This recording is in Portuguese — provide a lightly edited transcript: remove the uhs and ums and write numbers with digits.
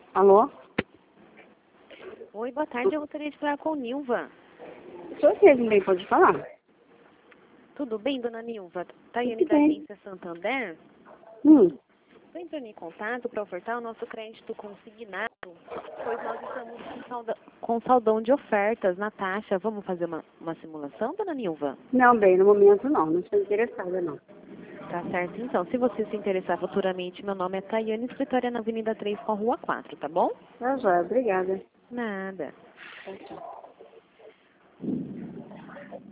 Alô? Oi, boa tarde. Eu gostaria de falar com Nilva. O senhor mesmo bem pode falar? Tudo bem, dona Nilva? Tayane Tudo da bem. agência Santander. Estou entrando em contato para ofertar o nosso crédito consignado, pois nós estamos com saldão de ofertas na taxa. Vamos fazer uma simulação, dona Nilva? Não, bem, no momento não estou interessada não. Tá certo, então. Se você se interessar futuramente, meu nome é Tayane, escritório na Avenida 3 com a Rua 4, tá bom? Tá joia, obrigada. Nada. Tchau, tchau.